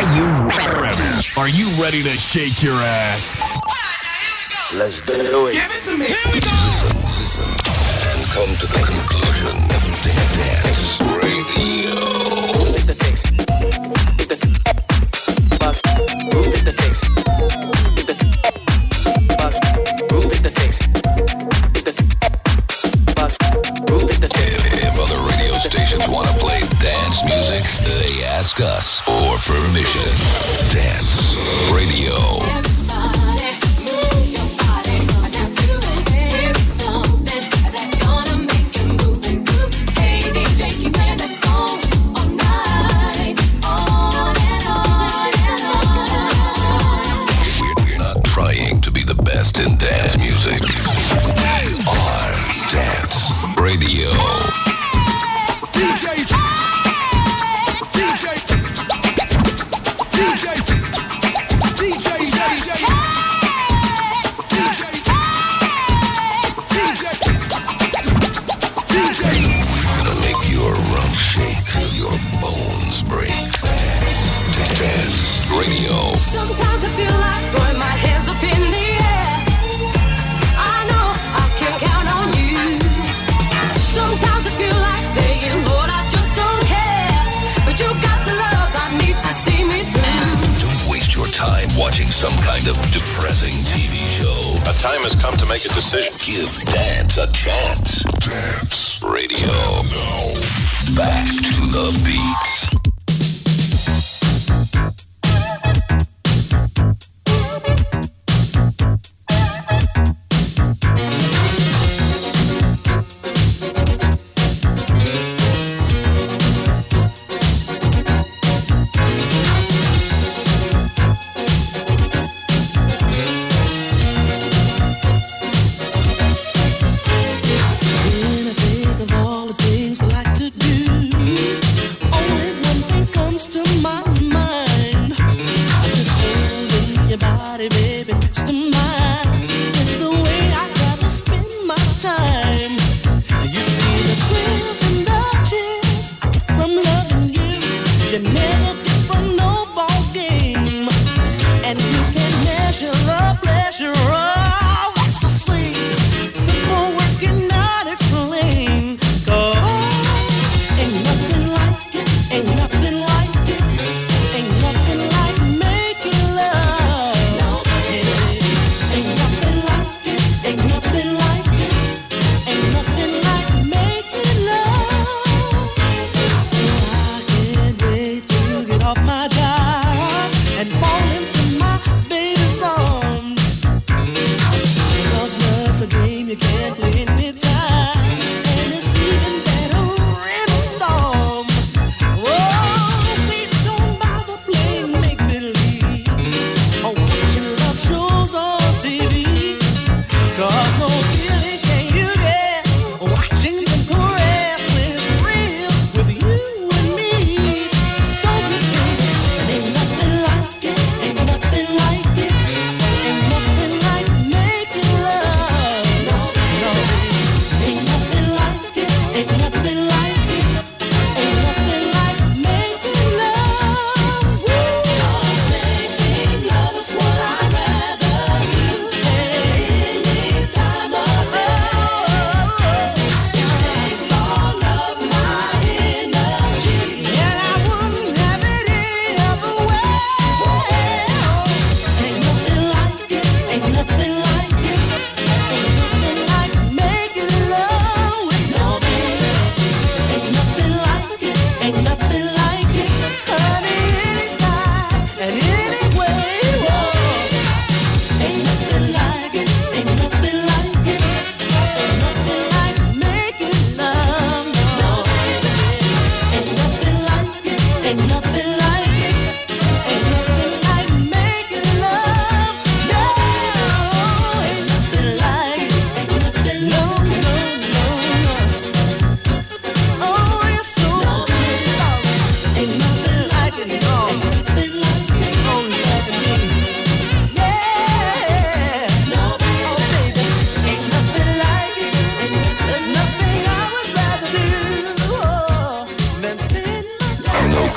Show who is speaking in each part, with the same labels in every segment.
Speaker 1: Are you ready to shake your ass?
Speaker 2: Let's do it.
Speaker 1: Give it to me.
Speaker 2: Here we go. Listen, and come to the conclusion of Dance Radio.
Speaker 3: It's the fix. It's the bus. Groove is the fix. It's the bus. Groove is the fix. It's the bus. Groove is the fix.
Speaker 2: If other radio stations want to play dance music, they ask us for permission. Dance Radio. In dance music. We are Dance Radio.
Speaker 4: DJ.
Speaker 2: We're gonna make your rump shake till your bones break. Dance Radio.
Speaker 5: Sometimes I feel like throwing my hands up in the air. I know I can count on you. Sometimes I feel like saying, Lord, I just don't care. But you got the love I need to see me through.
Speaker 2: Don't waste your time watching some kind of depressing TV show.
Speaker 6: A time has come to make a decision.
Speaker 2: Give dance a chance. Dance Radio. Now, back to the beats.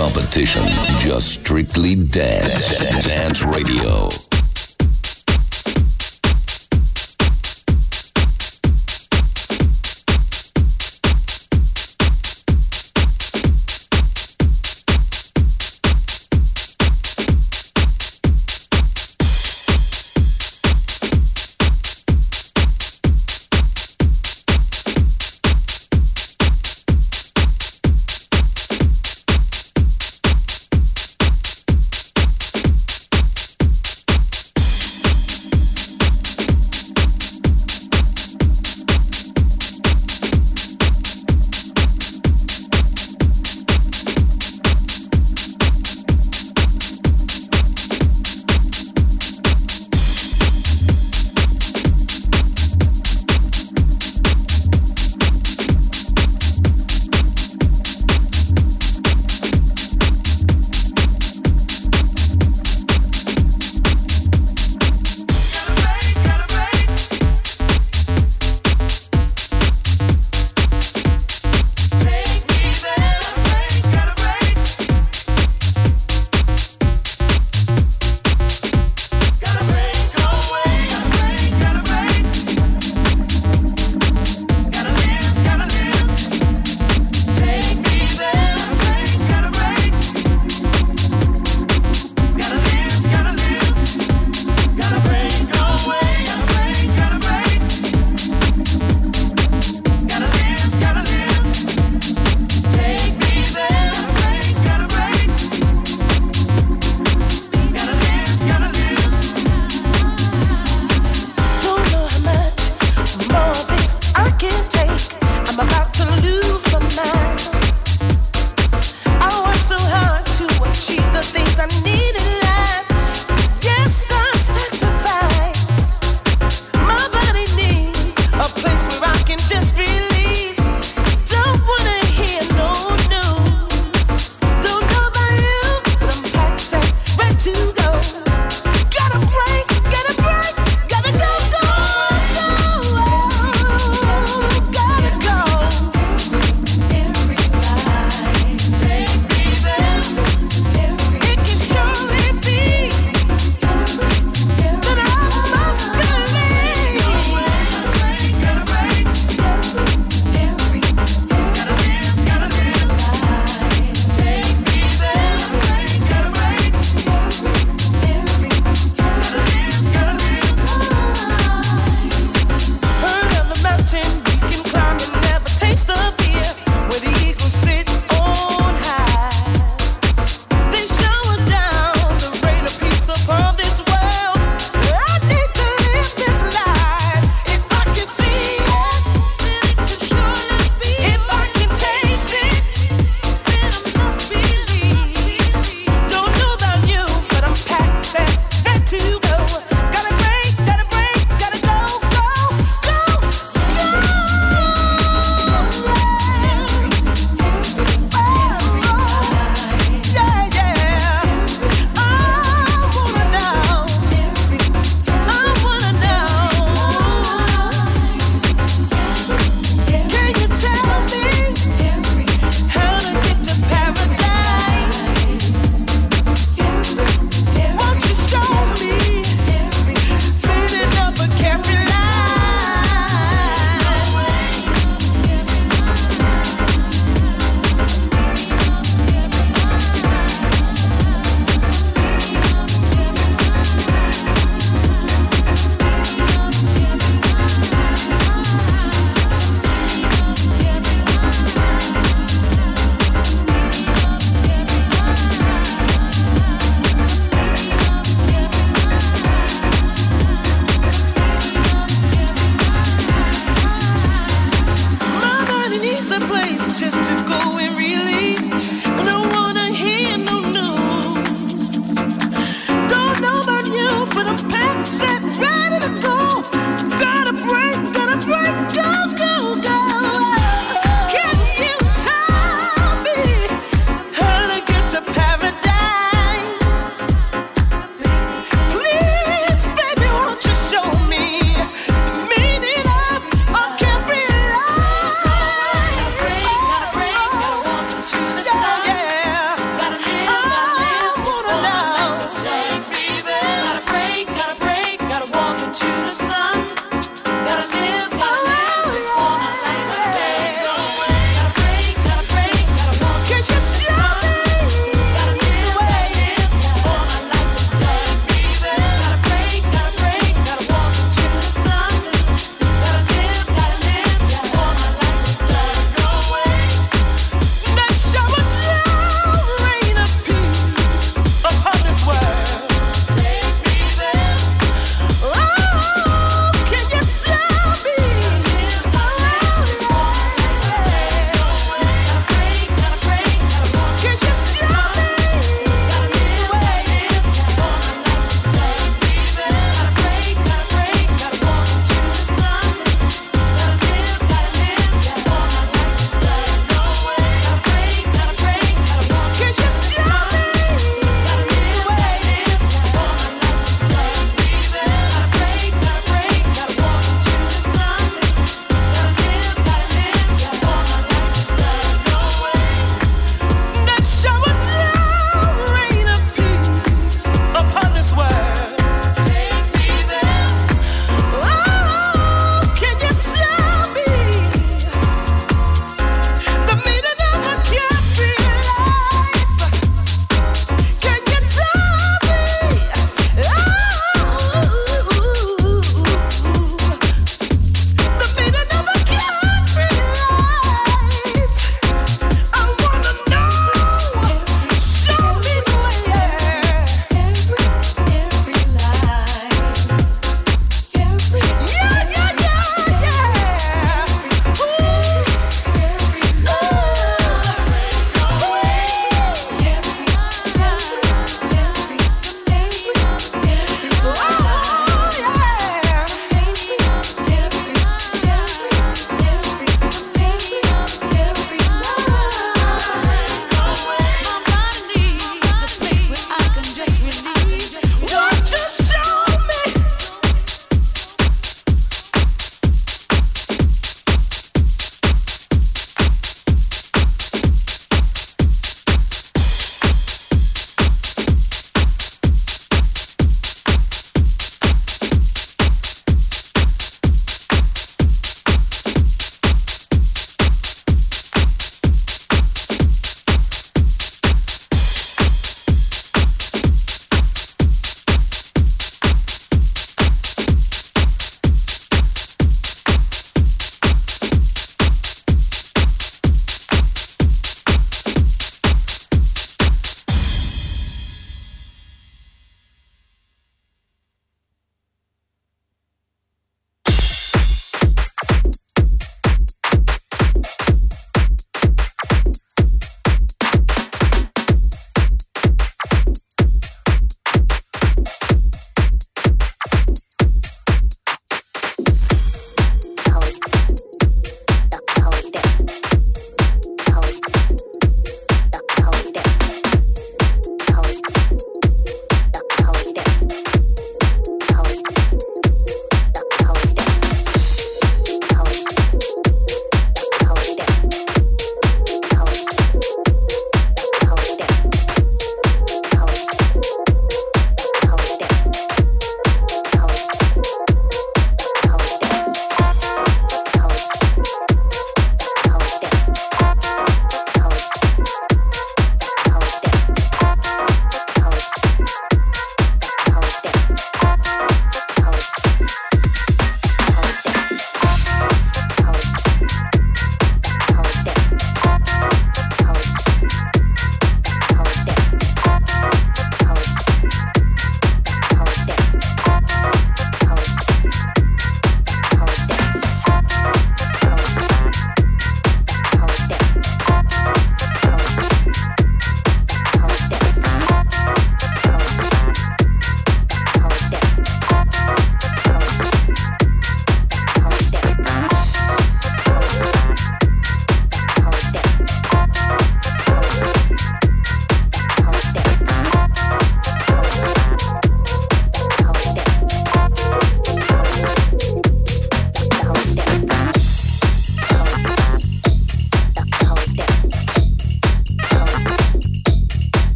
Speaker 2: competition, just strictly dance. Dance Radio.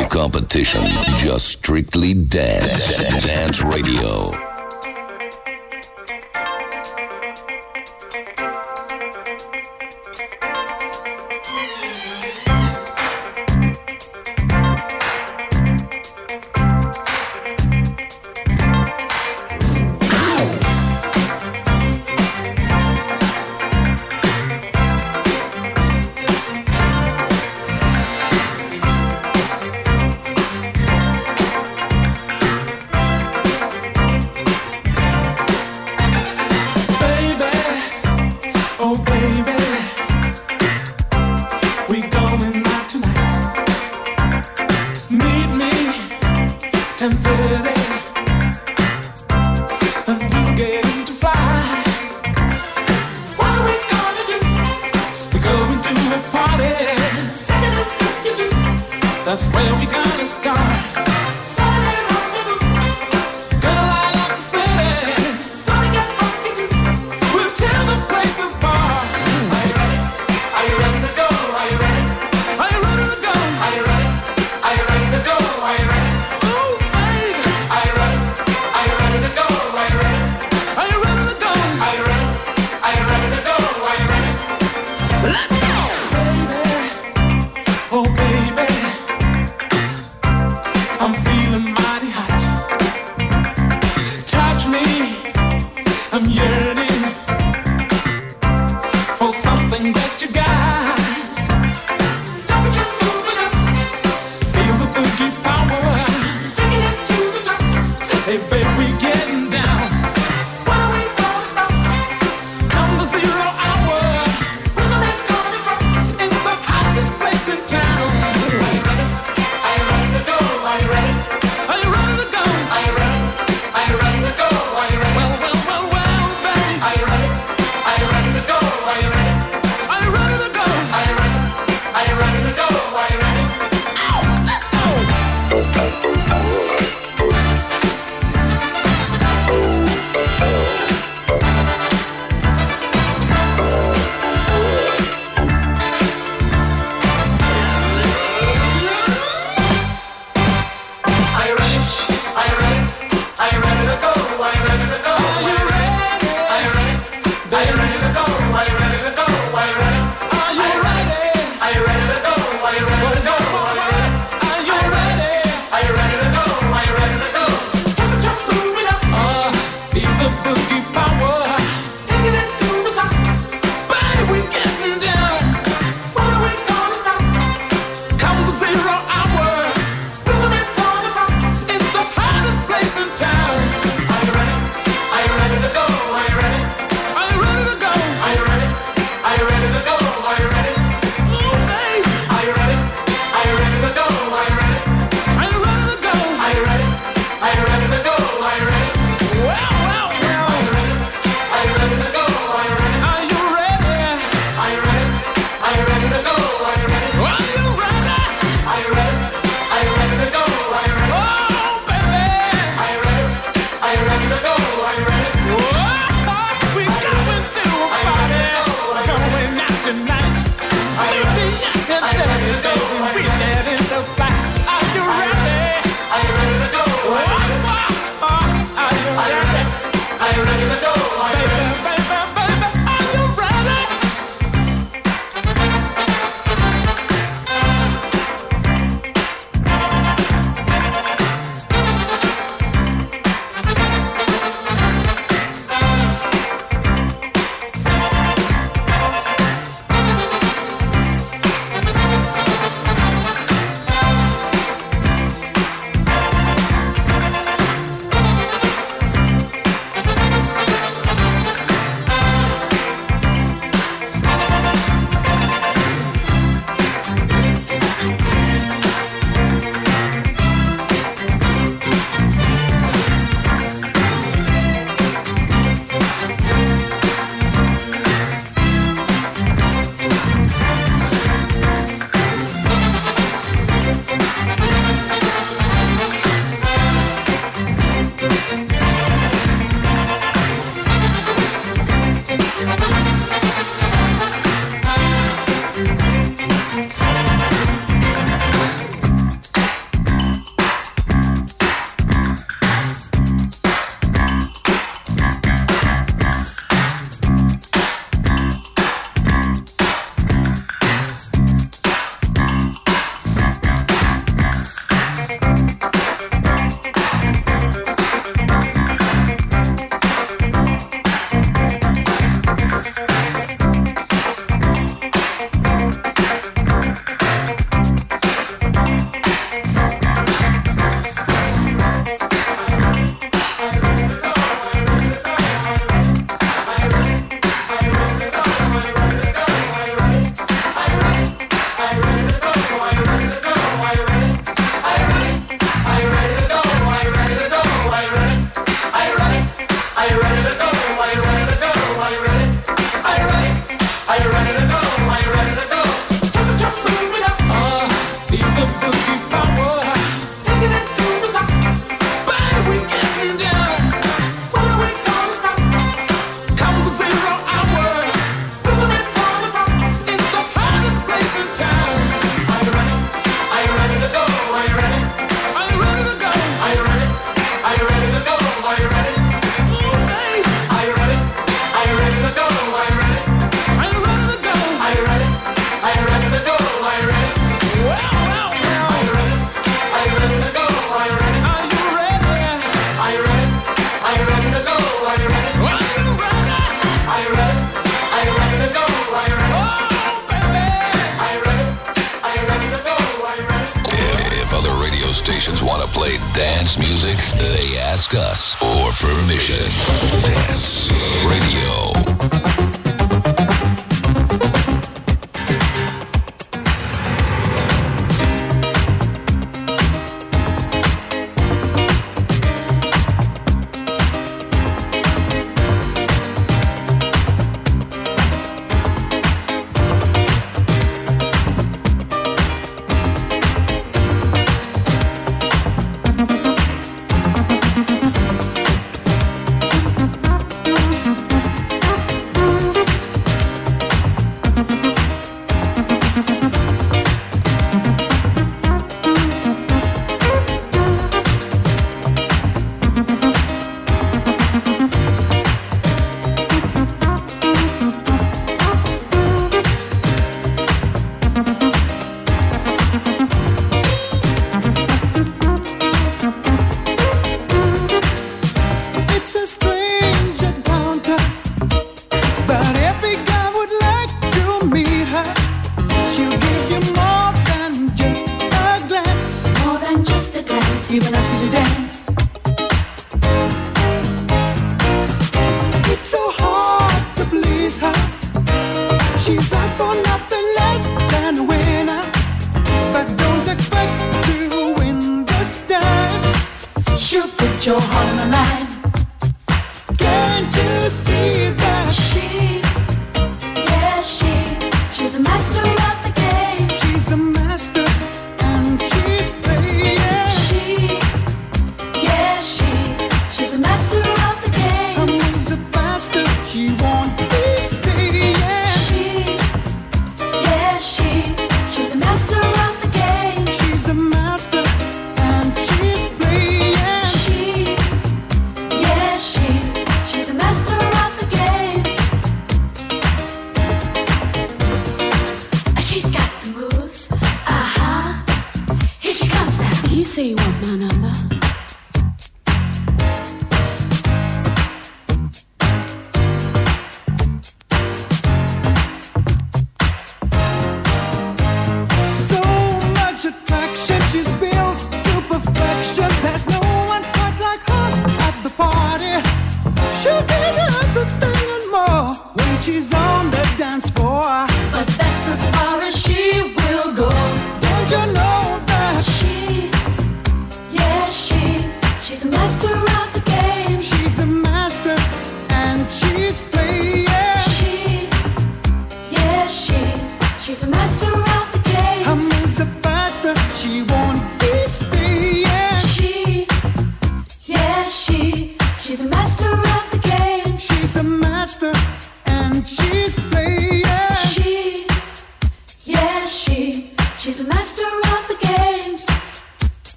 Speaker 2: No competition, just strictly dance. Dance Radio.
Speaker 4: That's where we gonna start. Gonna light up the city. Gonna get funky too. We'll tear the place apart. Are you ready? Are you ready to go? Are you ready? Are you ready to go? Are you ready? Are you ready to go? Are you ready? Ooh, baby. Are you ready? Are you ready to go? Are you ready? Are you ready to go? Are you ready? Are you ready to go? Are you ready? Let's go, baby. Oh, baby. I'm feeling mighty hot. Touch me, I'm yearning for something that you got. Don't you move it up, feel the boogie power, taking it to the top. Hey baby, we getting down. When are we gonna stop? Come the 0 hour, rhythm ain't gonna drop. It's the hottest place in town.
Speaker 2: musicians want to play dance music, they ask us for permission. Dance Radio.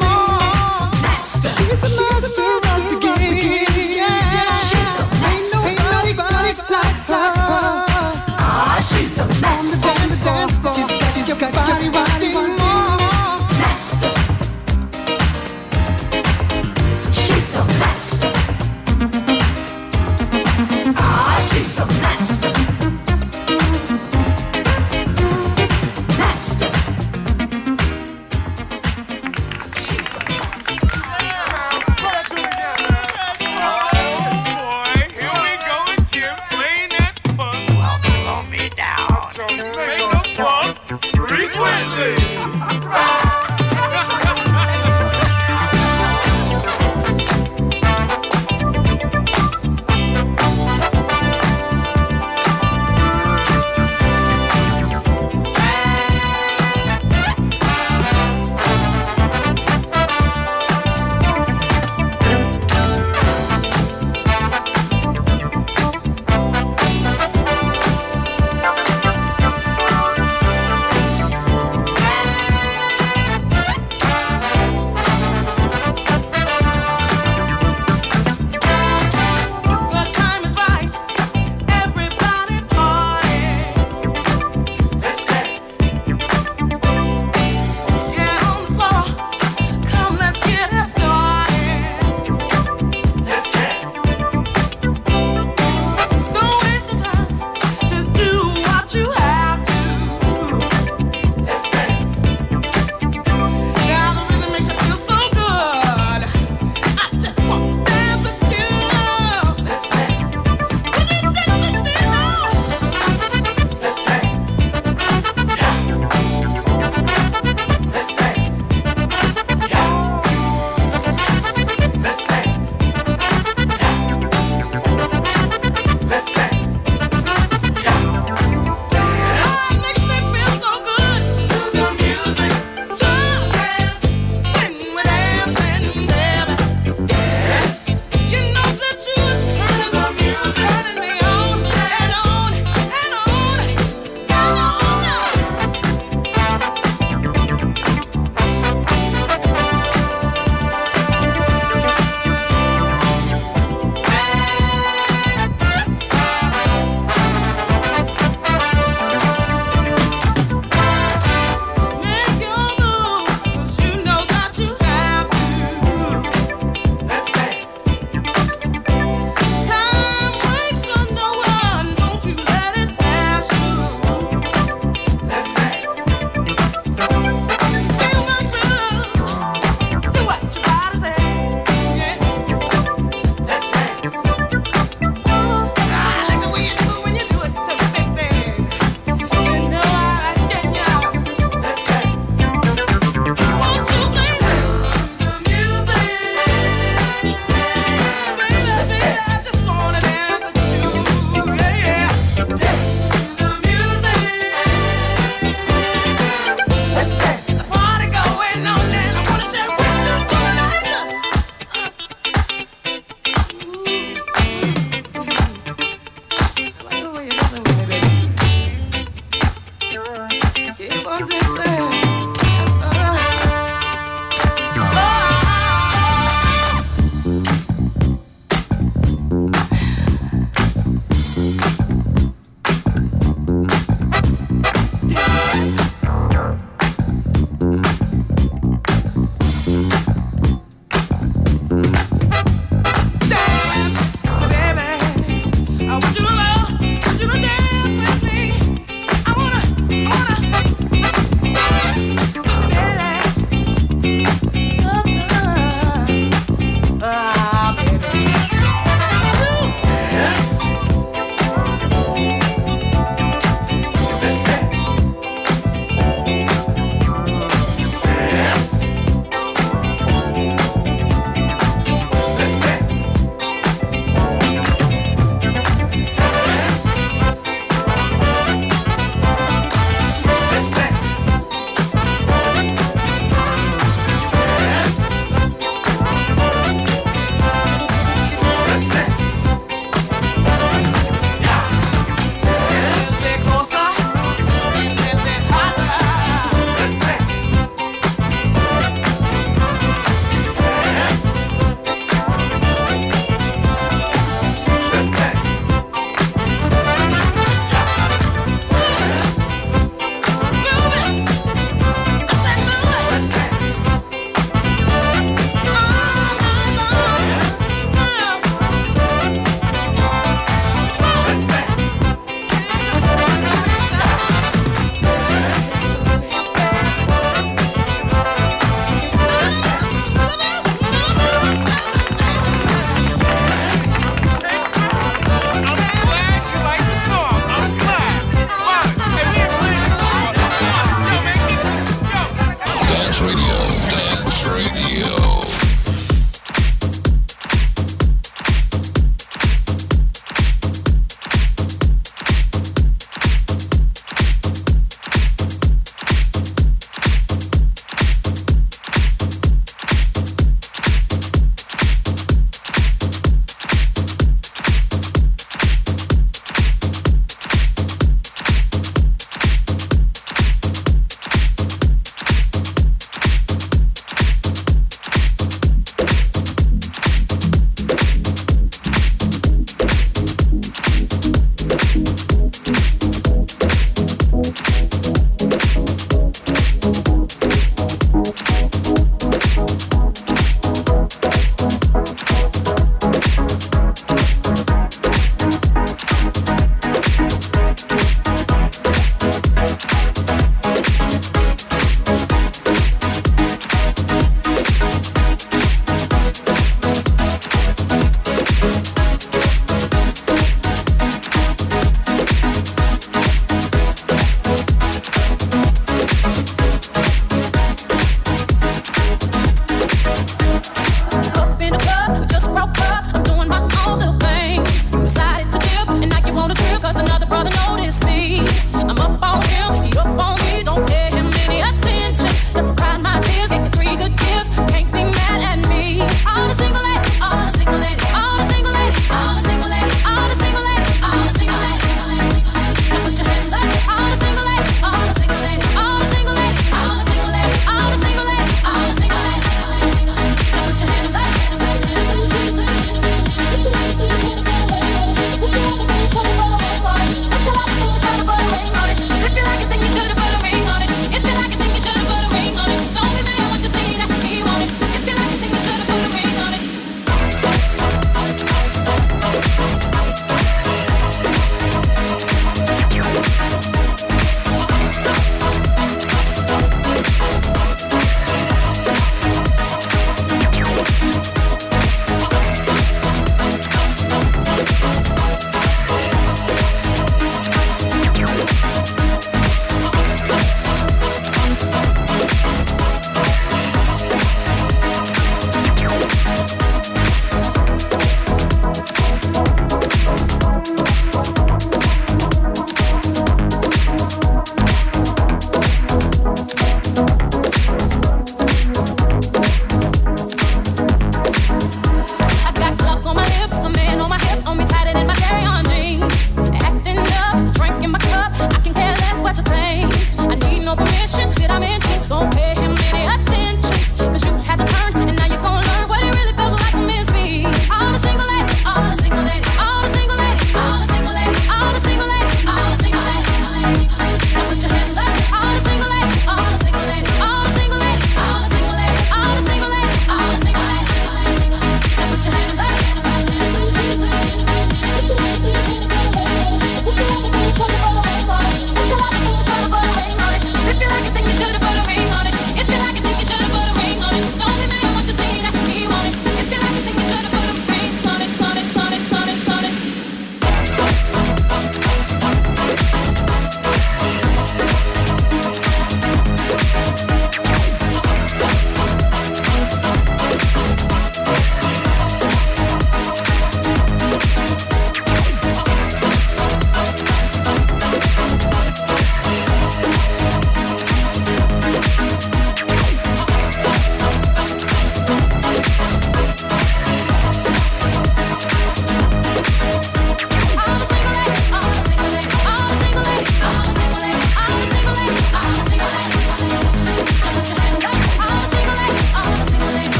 Speaker 7: She's a master of the game. Ain't no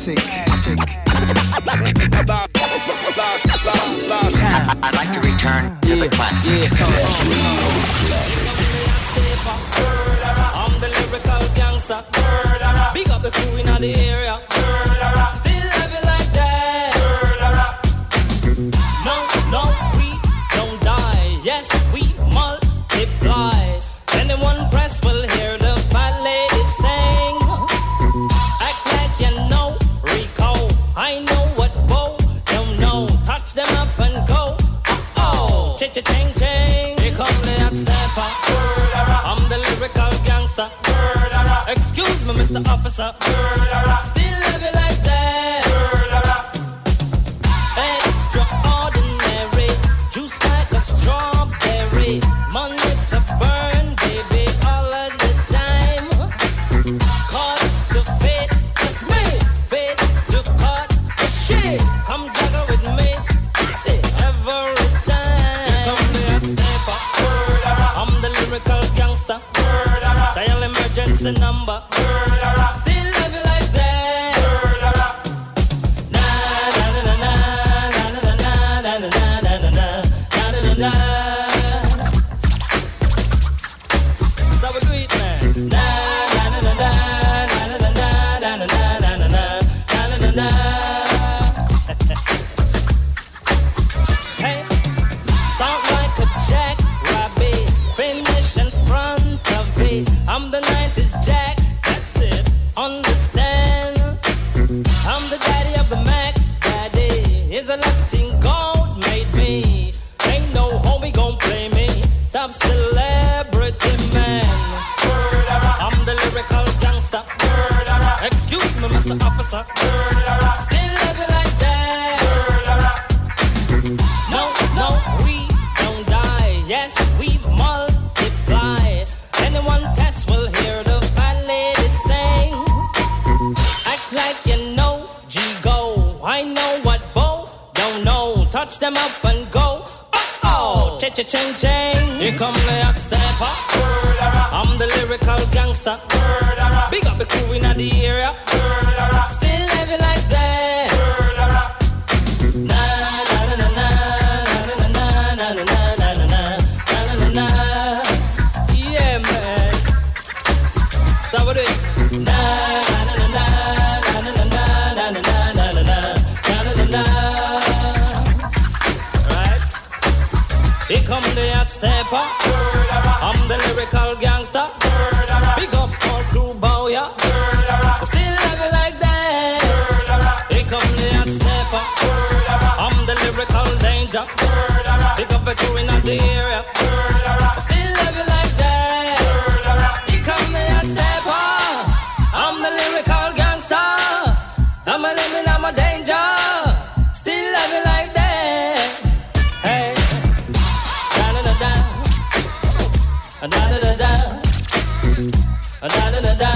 Speaker 7: classic.
Speaker 8: I'd like to return to the classics.
Speaker 9: I'm the lyrical gangster. Big up the crew in the area. Still have it like that. No, we don't die. Yes, we multiply. Anyone press will hear the fat lady sing. Act like you know Rico. I know what Bo don't know. Touch them up and go. Oh, ching ching. Here come the hot stepper. I'm the lyrical gangster. Excuse me, Mr. Officer. Still have it like that. Extraordinary. Juice like a strawberry. Money to burn, baby, all of the time. Cut to fit, it's me. Fit to cut the shit. Come juggle with me. See, every time. Here come the hot stepper. I'm the lyrical gangster. Dial emergency number. Still love you like that. Na na na na na na na na na na na na na. So we do it, man. Na na na na na na na na na na na na na. Hey, start like a jackrabbit, finish in front of it. I'm the 90s Jack, that's it. Understand? I'm the daddy of the Mac. Daddy is a Latin gold made me. Ain't no homie gon' play me. Top celebrity man. I'm the lyrical gangster. Excuse me, Mr. Officer. Still love you like that. No, we don't die. Yes, we multiply. Anyone test will hear the fat lady sing. Act like you know G-Go. I know what Bo don't know. Touch them up and go. Oh, cha-cha-ching-ching. Here come the hot stepper. I'm the lyrical gangster. Big up the crew in the area. Still have it like that. Na na na na na na na na na na na na na. Yeah, man. So we do it. Na na na na na na na na na na na na na. Right. Here come the hot stepper. I'm the lyrical gangster. Big up all crew bow, yeah. Still have it like that. Here come the hot stepper. I'm the lyrical danger. Big up the crew in the area. Still have it like that. Here come the hot stepper. I'm the lyrical gangster. I'm a living, I'm a danger. Still have it like that. Hey, da da da da, da da da da, da da da da.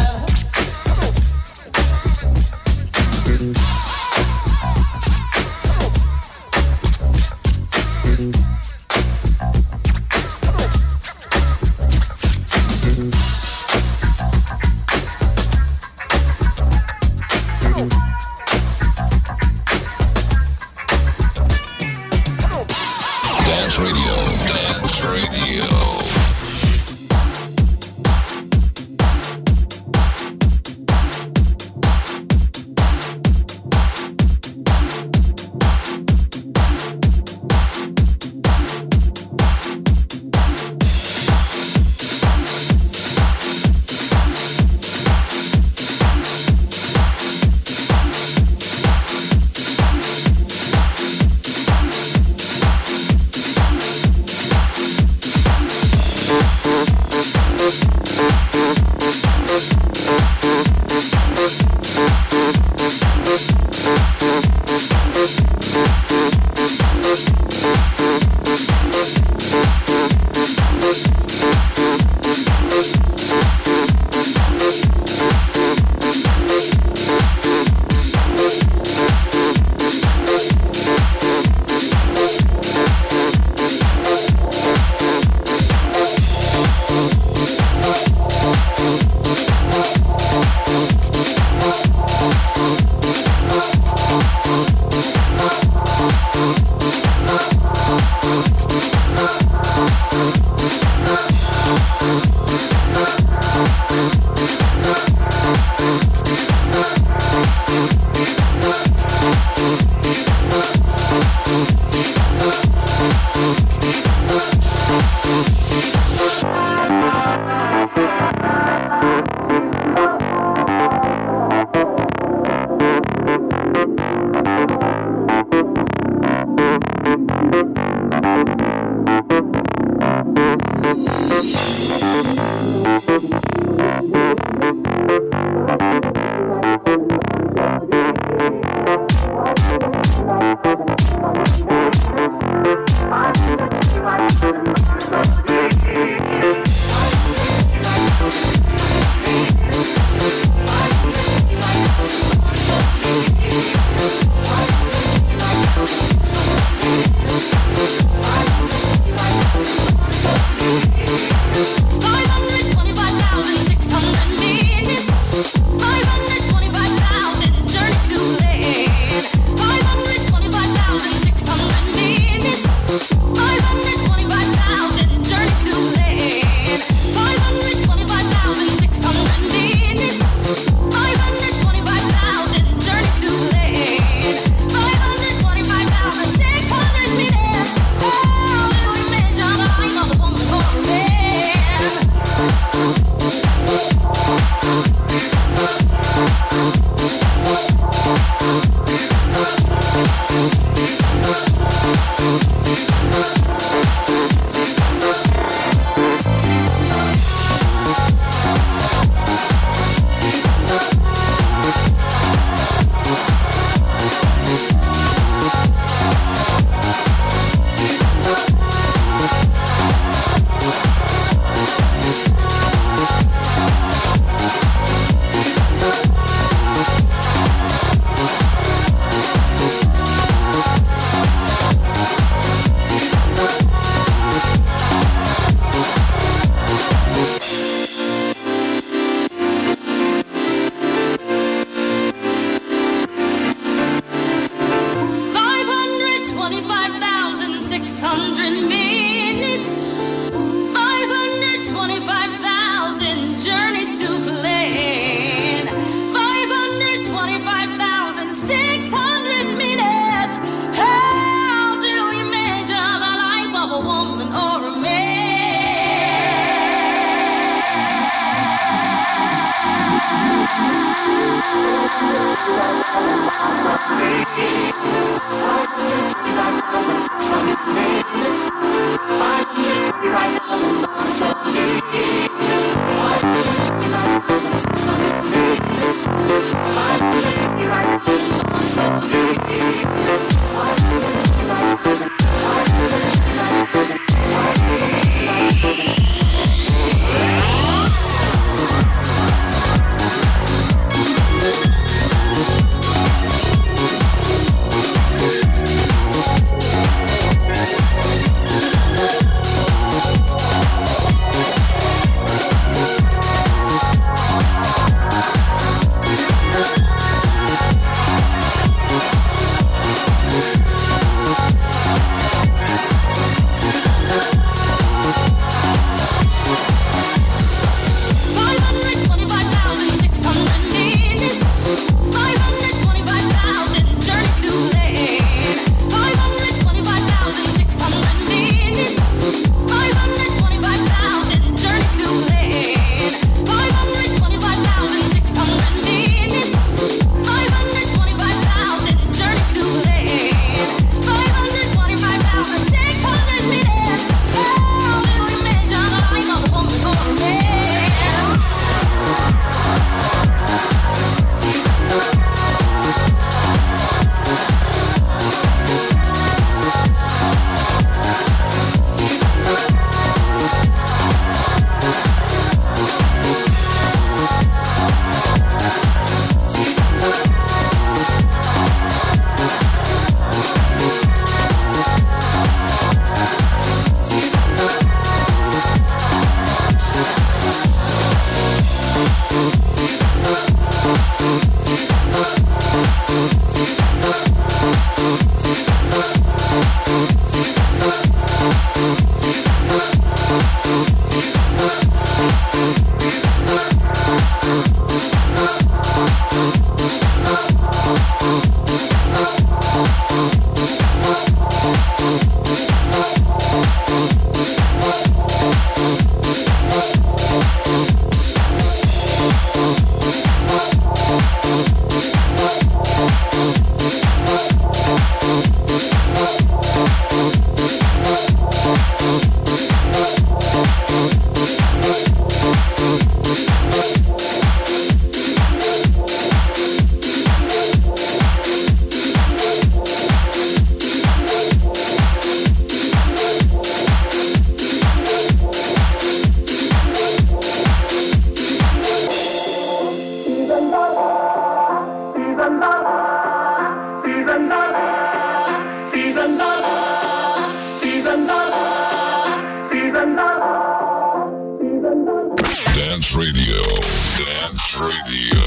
Speaker 2: Dance Radio. Dance Radio.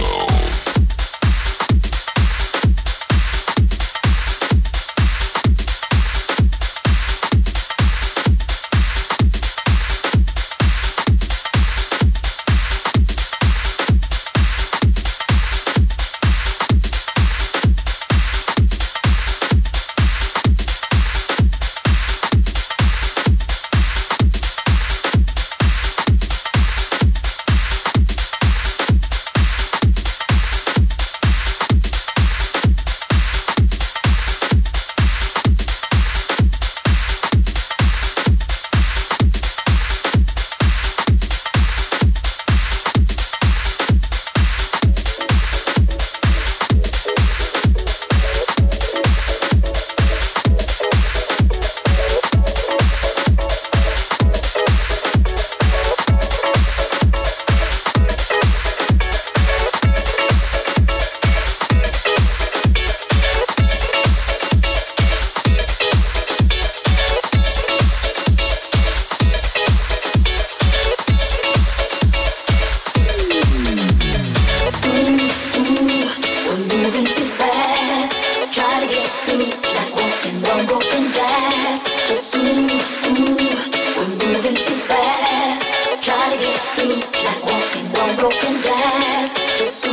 Speaker 7: broken glass. Just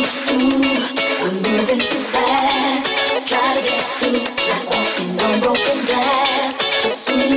Speaker 7: we're moving too fast. Try to get through like walking on broken glass. Just we're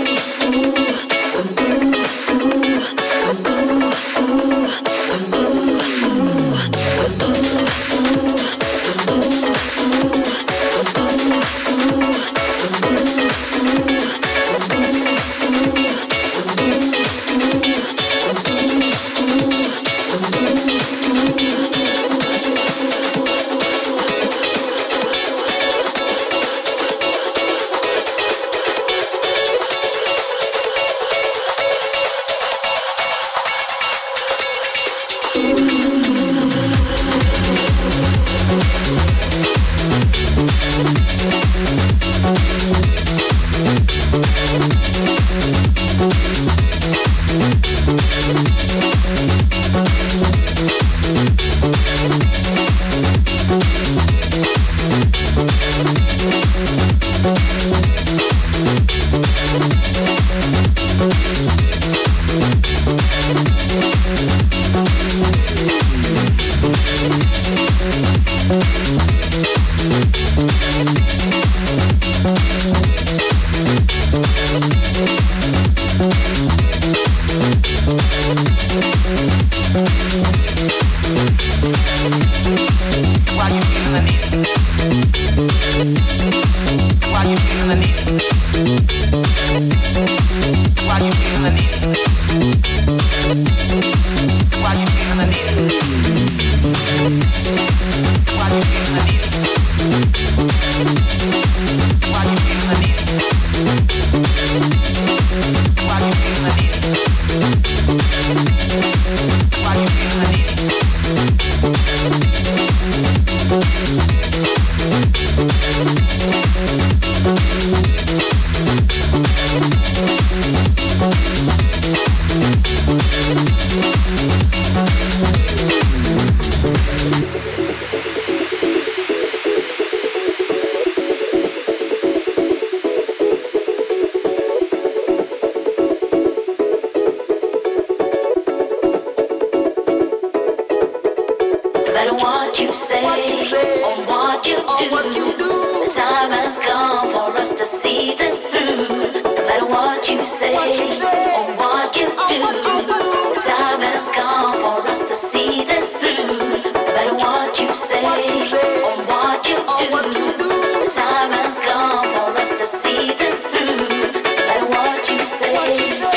Speaker 5: What you say?